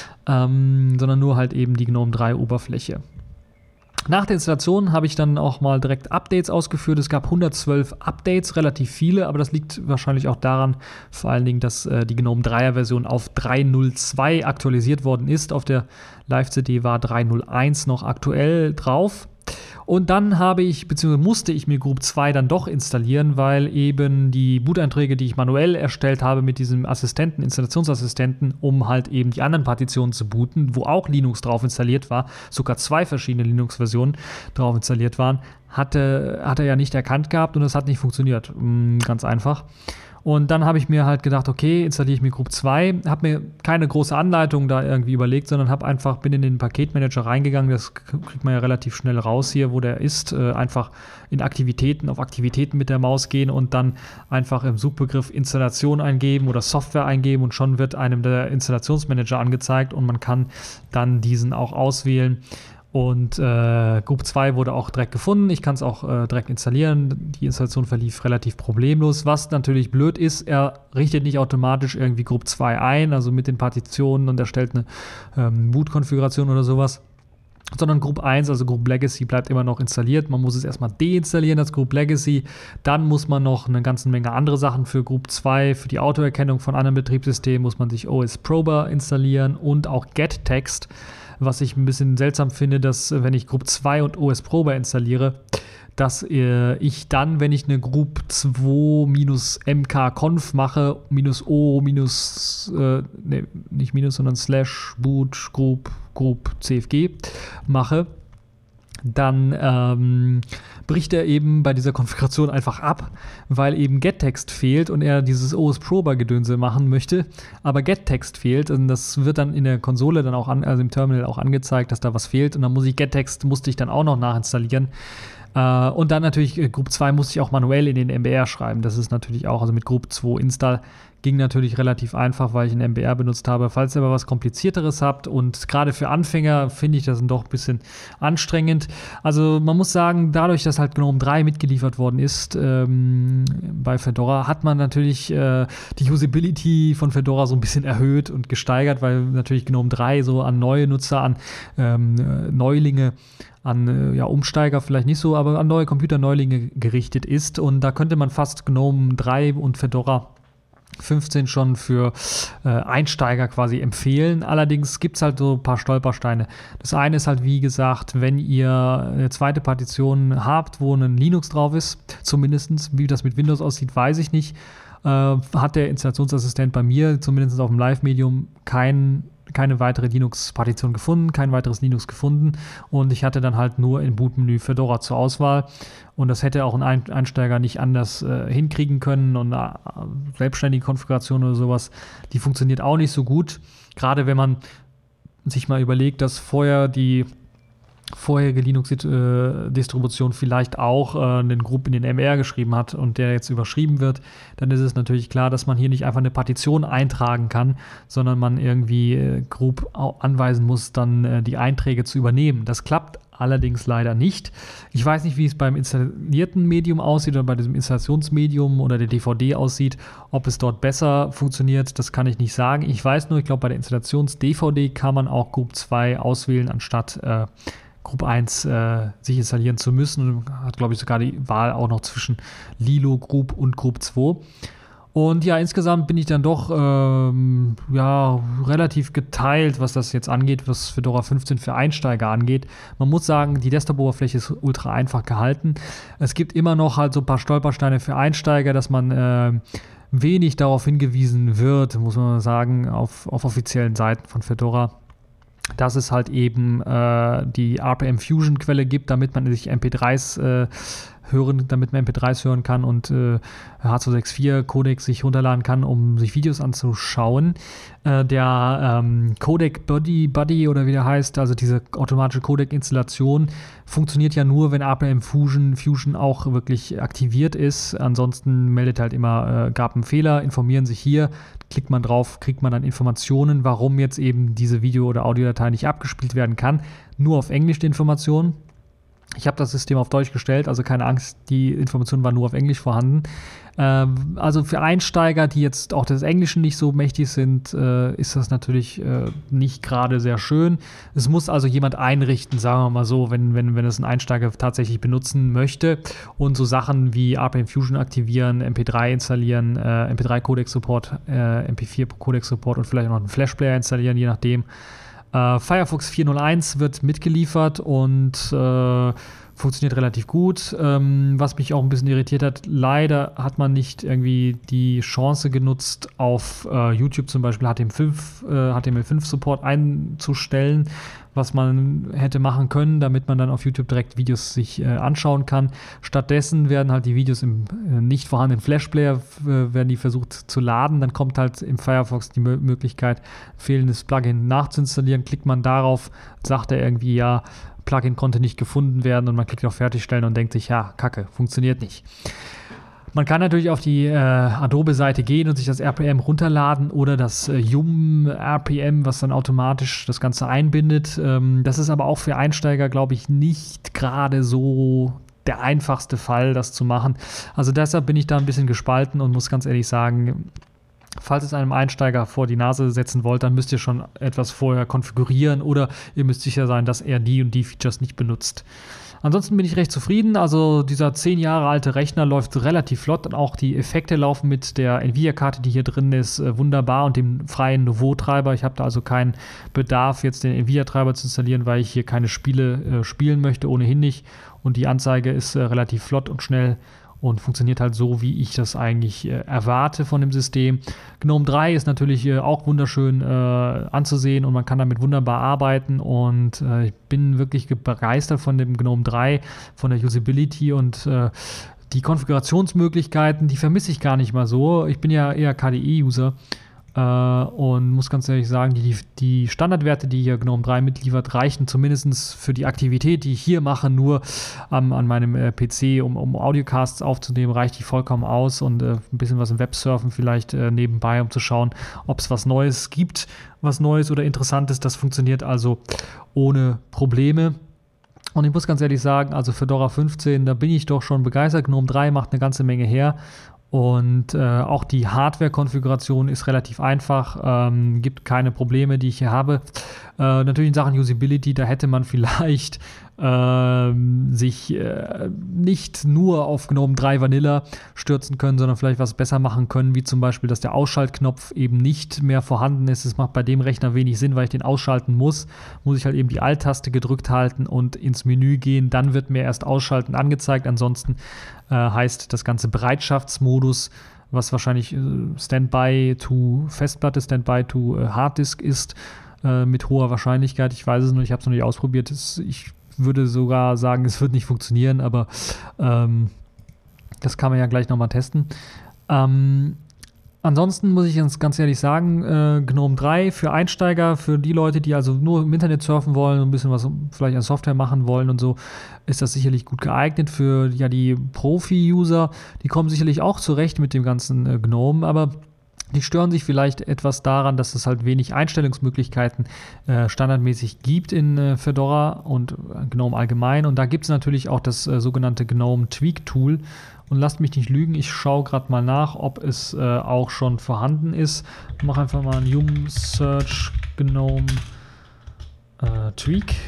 sondern nur halt eben die GNOME 3 Oberfläche. Nach der Installation habe ich dann auch mal direkt Updates ausgeführt. Es gab 112 Updates, relativ viele, aber das liegt wahrscheinlich auch daran, vor allen Dingen, dass die GNOME 3er Version auf 3.0.2 aktualisiert worden ist. Auf der Live-CD war 3.0.1 noch aktuell drauf. Und dann musste ich mir Group 2 dann doch installieren, weil eben die Boot-Einträge, die ich manuell erstellt habe mit diesem Installationsassistenten, um halt eben die anderen Partitionen zu booten, wo auch Linux drauf installiert war, sogar 2 verschiedene Linux-Versionen drauf installiert waren, hat er ja nicht erkannt gehabt und das hat nicht funktioniert. Ganz einfach. Und dann habe ich mir halt gedacht, okay, installiere ich mir Group 2, habe mir keine große Anleitung da irgendwie überlegt, sondern bin in den Paketmanager reingegangen, das kriegt man ja relativ schnell raus hier, wo der ist, einfach auf Aktivitäten mit der Maus gehen und dann einfach im Suchbegriff Installation eingeben oder Software eingeben und schon wird einem der Installationsmanager angezeigt und man kann dann diesen auch auswählen. Und Group 2 wurde auch direkt gefunden. Ich kann es auch direkt installieren. Die Installation verlief relativ problemlos. Was natürlich blöd ist, er richtet nicht automatisch irgendwie Group 2 ein, also mit den Partitionen und erstellt eine Boot-Konfiguration oder sowas. sondern Group 1, also Group Legacy, bleibt immer noch installiert. Man muss es erstmal deinstallieren, das Group Legacy. Dann muss man noch eine ganze Menge andere Sachen für Group 2, für die Autoerkennung von anderen Betriebssystemen, muss man sich OS Prober installieren und auch GetText, was ich ein bisschen seltsam finde, dass wenn ich Group 2 und OS Prober installiere, dass ich dann, wenn ich eine Group 2-mk-conf mache, -o, nicht minus, sondern /boot group cfg mache, dann bricht er eben bei dieser Konfiguration einfach ab, weil eben GetText fehlt und er dieses OS Prober-Gedönse machen möchte, aber GetText fehlt und das wird dann in der Konsole dann auch also im Terminal auch angezeigt, dass da was fehlt und dann musste ich dann auch noch nachinstallieren. Und dann natürlich Group 2 musste ich auch manuell in den MBR schreiben. Das ist natürlich auch, also mit Group 2 Install ging natürlich relativ einfach, weil ich einen MBR benutzt habe. Falls ihr aber was Komplizierteres habt und gerade für Anfänger finde ich das dann doch ein bisschen anstrengend. Also man muss sagen, dadurch, dass halt GNOME 3 mitgeliefert worden ist bei Fedora, hat man natürlich die Usability von Fedora so ein bisschen erhöht und gesteigert, weil natürlich GNOME 3 so an neue Nutzer, an Neulinge, an Umsteiger vielleicht nicht so, aber an neue Computerneulinge gerichtet ist. Und da könnte man fast GNOME 3 und Fedora 15 schon für Einsteiger quasi empfehlen. Allerdings gibt es halt so ein paar Stolpersteine. Das eine ist halt, wie gesagt, wenn ihr eine zweite Partition habt, wo ein Linux drauf ist, zumindest, wie das mit Windows aussieht, weiß ich nicht, hat der Installationsassistent bei mir, zumindest auf dem Live-Medium, keine weitere Linux-Partition gefunden, kein weiteres Linux gefunden und ich hatte dann halt nur im Bootmenü Fedora zur Auswahl und das hätte auch ein Einsteiger nicht anders hinkriegen können und eine selbstständige Konfiguration oder sowas, die funktioniert auch nicht so gut, gerade wenn man sich mal überlegt, dass die vorherige Linux-Distribution vielleicht auch einen Group in den MR geschrieben hat und der jetzt überschrieben wird, dann ist es natürlich klar, dass man hier nicht einfach eine Partition eintragen kann, sondern man irgendwie Group anweisen muss, dann die Einträge zu übernehmen. Das klappt allerdings leider nicht. Ich weiß nicht, wie es beim installierten Medium aussieht oder bei diesem Installationsmedium oder der DVD aussieht, ob es dort besser funktioniert, das kann ich nicht sagen. Ich weiß nur, ich glaube, bei der Installations-DVD kann man auch Group 2 auswählen, anstatt Group 1 sich installieren zu müssen. Und hat, glaube ich, sogar die Wahl auch noch zwischen Lilo Group und Group 2. Und ja, insgesamt bin ich dann doch relativ geteilt, was das jetzt angeht, was Fedora 15 für Einsteiger angeht. Man muss sagen, die Desktop-Oberfläche ist ultra einfach gehalten. Es gibt immer noch halt so ein paar Stolpersteine für Einsteiger, dass man wenig darauf hingewiesen wird, muss man sagen, auf offiziellen Seiten von Fedora, dass es halt eben die RPM Fusion Quelle gibt, damit man sich MP3s hören kann und H264 Codec sich runterladen kann, um sich Videos anzuschauen. Der Codec Buddy oder wie der heißt, also diese automatische Codec-Installation, funktioniert ja nur, wenn RPM Fusion auch wirklich aktiviert ist. Ansonsten meldet halt immer, gab einen Fehler, informieren sich hier, klickt man drauf, kriegt man dann Informationen, warum jetzt eben diese Video- oder Audiodatei nicht abgespielt werden kann. Nur auf Englisch die Informationen. Ich habe das System auf Deutsch gestellt, also keine Angst, die Informationen waren nur auf Englisch vorhanden. Also für Einsteiger, die jetzt auch des Englischen nicht so mächtig sind, ist das natürlich nicht gerade sehr schön. Es muss also jemand einrichten, sagen wir mal so, wenn es ein Einsteiger tatsächlich benutzen möchte und so Sachen wie RPM Fusion aktivieren, MP3 installieren, MP3-Codec-Support, MP4-Codec-Support und vielleicht noch einen Flash-Player installieren, je nachdem. Firefox 4.01 wird mitgeliefert und funktioniert relativ gut. Was mich auch ein bisschen irritiert hat, leider hat man nicht irgendwie die Chance genutzt, auf YouTube zum Beispiel HTML5-Support einzustellen, was man hätte machen können, damit man dann auf YouTube direkt Videos sich anschauen kann. Stattdessen werden halt die Videos im nicht vorhandenen Flash-Player werden die versucht zu laden. Dann kommt halt im Firefox die Möglichkeit, fehlendes Plugin nachzuinstallieren. Klickt man darauf, sagt er irgendwie, ja, Plugin konnte nicht gefunden werden und man klickt auf Fertigstellen und denkt sich, ja, Kacke, funktioniert nicht. Man kann natürlich auf die Adobe-Seite gehen und sich das RPM runterladen oder das Yum-RPM, was dann automatisch das Ganze einbindet. Das ist aber auch für Einsteiger, glaube ich, nicht gerade so der einfachste Fall, das zu machen. Also deshalb bin ich da ein bisschen gespalten und muss ganz ehrlich sagen, Falls ihr es einem Einsteiger vor die Nase setzen wollt, dann müsst ihr schon etwas vorher konfigurieren oder ihr müsst sicher sein, dass er die und die Features nicht benutzt. Ansonsten bin ich recht zufrieden. Also dieser 10 Jahre alte Rechner läuft relativ flott und auch die Effekte laufen mit der Nvidia-Karte, die hier drin ist, wunderbar und dem freien Nouveau-Treiber. Ich habe da also keinen Bedarf, jetzt den Nvidia-Treiber zu installieren, weil ich hier keine Spiele spielen möchte, ohnehin nicht. Und die Anzeige ist relativ flott und schnell und funktioniert halt so, wie ich das eigentlich erwarte von dem System. GNOME 3 ist natürlich auch wunderschön anzusehen und man kann damit wunderbar arbeiten und ich bin wirklich begeistert von dem GNOME 3, von der Usability und die Konfigurationsmöglichkeiten, die vermisse ich gar nicht mal so. Ich bin ja eher KDE-User und muss ganz ehrlich sagen, die Standardwerte, die hier GNOME 3 mitliefert, reichen zumindest für die Aktivität, die ich hier mache, nur an meinem PC, um Audiocasts aufzunehmen, reicht die vollkommen aus und ein bisschen was im Websurfen vielleicht nebenbei, um zu schauen, ob es was Neues gibt, was Neues oder Interessantes. Das funktioniert also ohne Probleme. Und ich muss ganz ehrlich sagen, also Fedora 15, da bin ich doch schon begeistert. GNOME 3 macht eine ganze Menge her. Und auch die Hardware-Konfiguration ist relativ einfach, gibt keine Probleme, die ich hier habe. Natürlich in Sachen Usability, da hätte man vielleicht sich nicht nur auf GNOME 3 Vanilla stürzen können, sondern vielleicht was besser machen können, wie zum Beispiel, dass der Ausschaltknopf eben nicht mehr vorhanden ist. Das macht bei dem Rechner wenig Sinn, weil ich den ausschalten muss ich halt eben die Alt-Taste gedrückt halten und ins Menü gehen. Dann wird mir erst Ausschalten angezeigt. Ansonsten heißt das ganze Bereitschaftsmodus, was wahrscheinlich Standby to Festplatte, Standby to Harddisk ist, mit hoher Wahrscheinlichkeit. Ich weiß es noch, ich habe es noch nicht ausprobiert. Ich würde sogar sagen, es wird nicht funktionieren, aber das kann man ja gleich nochmal testen. Ansonsten muss ich ganz ehrlich sagen, GNOME 3 für Einsteiger, für die Leute, die also nur im Internet surfen wollen und ein bisschen was vielleicht an Software machen wollen und so, ist das sicherlich gut geeignet. Für ja die Profi-User, die kommen sicherlich auch zurecht mit dem ganzen GNOME, aber die stören sich vielleicht etwas daran, dass es halt wenig Einstellungsmöglichkeiten standardmäßig gibt in Fedora und GNOME allgemein. Und da gibt es natürlich auch das sogenannte GNOME Tweak Tool. Und lasst mich nicht lügen, ich schaue gerade mal nach, ob es auch schon vorhanden ist. Ich mache einfach mal einen Yum Search GNOME Tweak.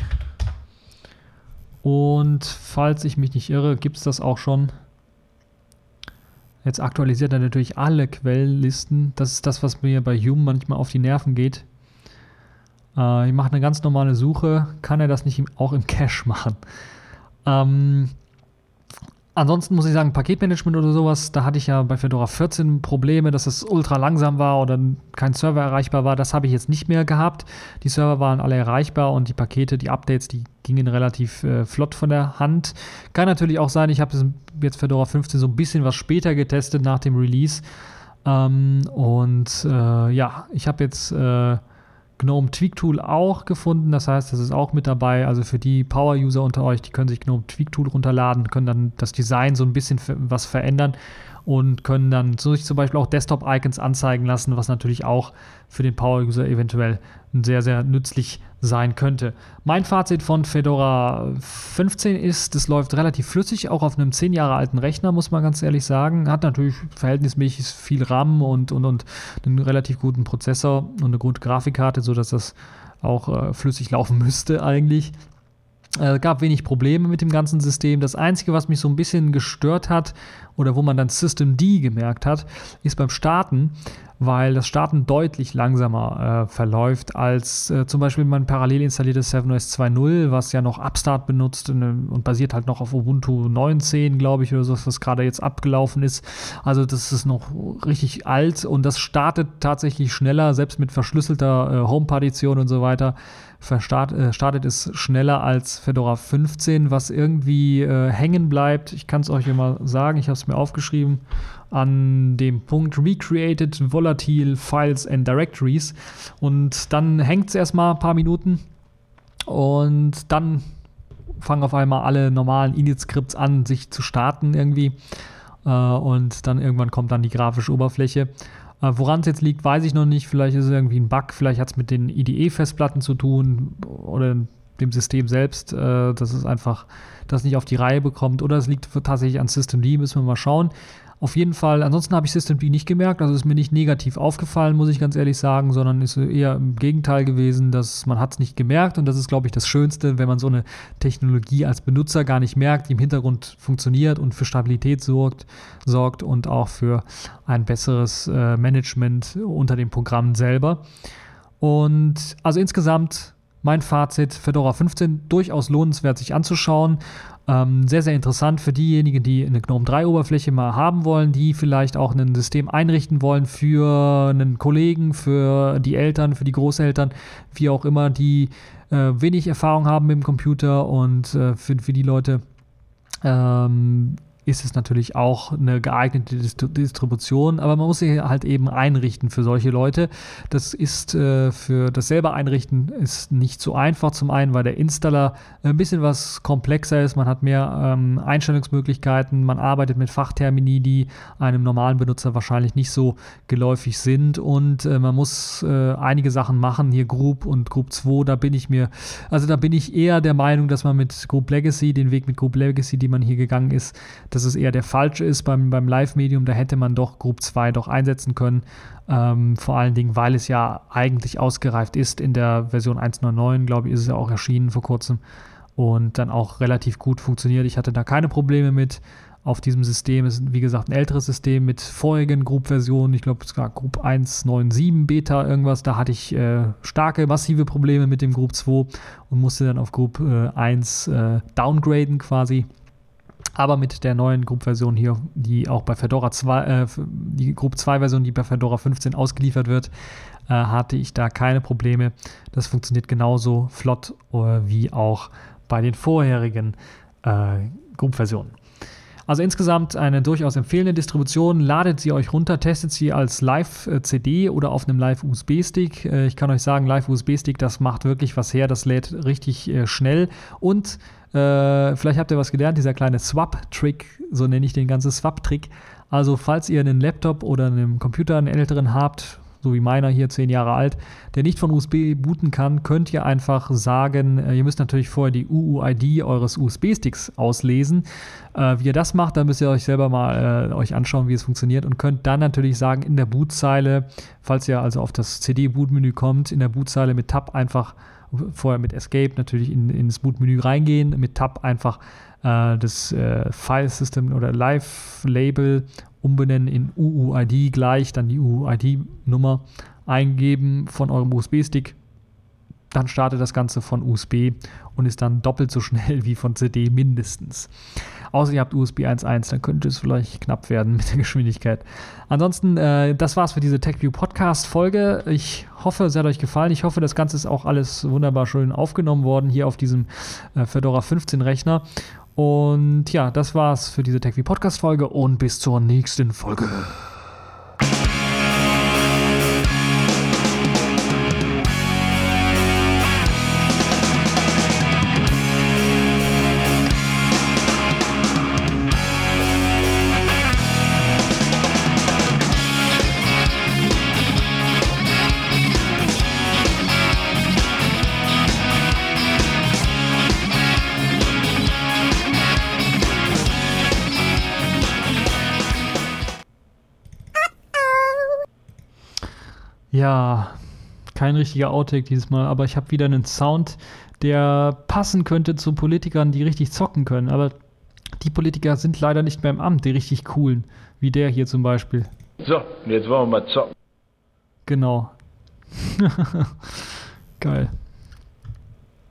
Und falls ich mich nicht irre, gibt es das auch schon. Jetzt aktualisiert er natürlich alle Quelllisten. Das ist das, was mir bei Yum manchmal auf die Nerven geht. Ich mache eine ganz normale Suche. Kann er das nicht auch im Cache machen? Ansonsten muss ich sagen, Paketmanagement oder sowas, da hatte ich ja bei Fedora 14 Probleme, dass es ultra langsam war oder kein Server erreichbar war. Das habe ich jetzt nicht mehr gehabt. Die Server waren alle erreichbar und die Pakete, die Updates, die gingen relativ flott von der Hand. Kann natürlich auch sein, ich habe jetzt Fedora 15 so ein bisschen was später getestet nach dem Release. Ich habe jetzt GNOME Tweak Tool auch gefunden, das heißt, das ist auch mit dabei, also für die Power-User unter euch, die können sich GNOME Tweak Tool runterladen, können dann das Design so ein bisschen was verändern und können dann sich zum Beispiel auch Desktop-Icons anzeigen lassen, was natürlich auch für den Power-User eventuell sehr, sehr nützlich sein könnte. Mein Fazit von Fedora 15 ist, es läuft relativ flüssig, auch auf einem 10 Jahre alten Rechner, muss man ganz ehrlich sagen. Hat natürlich verhältnismäßig viel RAM und einen relativ guten Prozessor und eine gute Grafikkarte, sodass das auch flüssig laufen müsste eigentlich. Gab wenig Probleme mit dem ganzen System. Das Einzige, was mich so ein bisschen gestört hat oder wo man dann Systemd gemerkt hat, ist beim Starten, weil das Starten deutlich langsamer verläuft als zum Beispiel mein parallel installiertes 7OS 2.0, was ja noch Upstart benutzt und basiert halt noch auf Ubuntu 9.10, glaube ich, oder so, was gerade jetzt abgelaufen ist. Also das ist noch richtig alt und das startet tatsächlich schneller, selbst mit verschlüsselter Home-Partition und so weiter. Startet es schneller als Fedora 15, was irgendwie hängen bleibt. Ich kann es euch immer sagen, ich habe es mir aufgeschrieben, an dem Punkt Recreated Volatile Files and Directories. Und dann hängt es erstmal ein paar Minuten und dann fangen auf einmal alle normalen Init-Skripts an, sich zu starten irgendwie. Und dann irgendwann kommt dann die grafische Oberfläche. Woran es jetzt liegt, weiß ich noch nicht. Vielleicht ist es irgendwie ein Bug, vielleicht hat es mit den IDE-Festplatten zu tun oder dem System selbst, dass es einfach das nicht auf die Reihe bekommt. Oder es liegt tatsächlich an Systemd, müssen wir mal schauen. Auf jeden Fall, ansonsten habe ich Systemd nicht gemerkt, also ist mir nicht negativ aufgefallen, muss ich ganz ehrlich sagen, sondern ist eher im Gegenteil gewesen, dass man hat es nicht gemerkt und das ist, glaube ich, das Schönste, wenn man so eine Technologie als Benutzer gar nicht merkt, die im Hintergrund funktioniert und für Stabilität sorgt und auch für ein besseres Management unter den Programmen selber. Und also insgesamt mein Fazit, Fedora 15 durchaus lohnenswert sich anzuschauen. Sehr, sehr interessant für diejenigen, die eine GNOME 3 Oberfläche mal haben wollen, die vielleicht auch ein System einrichten wollen für einen Kollegen, für die Eltern, für die Großeltern, wie auch immer, die wenig Erfahrung haben mit dem Computer und für die Leute ist es natürlich auch eine geeignete Distribution, aber man muss sie halt eben einrichten für solche Leute. Das ist für das selber einrichten ist nicht so einfach. Zum einen, weil der Installer ein bisschen was komplexer ist, man hat mehr Einstellungsmöglichkeiten, man arbeitet mit Fachtermini, die einem normalen Benutzer wahrscheinlich nicht so geläufig sind und man muss einige Sachen machen, hier Group und Group 2, da bin ich eher der Meinung, dass man mit Group Legacy, den Weg mit Group Legacy, die man hier gegangen ist, dass es eher der falsche ist beim Live-Medium, da hätte man doch Group 2 doch einsetzen können, vor allen Dingen, weil es ja eigentlich ausgereift ist in der Version 1.9.9, glaube ich, ist es ja auch erschienen vor kurzem und dann auch relativ gut funktioniert. Ich hatte da keine Probleme mit auf diesem System. Es ist, wie gesagt, ein älteres System mit vorigen Group-Versionen, ich glaube, es war Group 1.9.7 Beta irgendwas, da hatte ich starke, massive Probleme mit dem Group 2 und musste dann auf Group 1 downgraden quasi. Aber mit der neuen Group-Version hier, die auch bei Fedora 2, die Group 2-Version, die bei Fedora 15 ausgeliefert wird, hatte ich da keine Probleme. Das funktioniert genauso flott wie auch bei den vorherigen Group-Versionen. Also insgesamt eine durchaus empfehlende Distribution. Ladet sie euch runter, testet sie als Live-CD oder auf einem Live-USB-Stick. Ich kann euch sagen, Live-USB-Stick, das macht wirklich was her. Das lädt richtig schnell und vielleicht habt ihr was gelernt, dieser kleine Swap-Trick, so nenne ich den ganzen Swap-Trick. Also falls ihr einen Laptop oder einen Computer, einen älteren habt, so wie meiner hier, 10 Jahre alt, der nicht von USB booten kann, könnt ihr einfach sagen, ihr müsst natürlich vorher die UUID eures USB-Sticks auslesen. Wie ihr das macht, dann müsst ihr euch selber mal euch anschauen, wie es funktioniert und könnt dann natürlich sagen, in der Bootzeile, falls ihr also auf das CD-Boot-Menü kommt, in der Bootzeile mit Tab einfach vorher mit Escape natürlich ins Boot-Menü reingehen, mit Tab einfach das File-System oder Live-Label umbenennen in UUID gleich, dann die UUID-Nummer eingeben von eurem USB-Stick. Dann startet das Ganze von USB und ist dann doppelt so schnell wie von CD mindestens. Außer ihr habt USB 1.1, dann könnte es vielleicht knapp werden mit der Geschwindigkeit. Ansonsten, das war's für diese TechView Podcast-Folge. Ich hoffe, es hat euch gefallen. Ich hoffe, das Ganze ist auch alles wunderbar schön aufgenommen worden hier auf diesem Fedora 15 Rechner. Und ja, das war's für diese TechView Podcast-Folge und bis zur nächsten Folge. Ja, kein richtiger Outtake dieses Mal, aber ich habe wieder einen Sound, der passen könnte zu Politikern, die richtig zocken können. Aber die Politiker sind leider nicht mehr im Amt, die richtig coolen, wie der hier zum Beispiel. So, jetzt wollen wir mal zocken. Genau. Geil.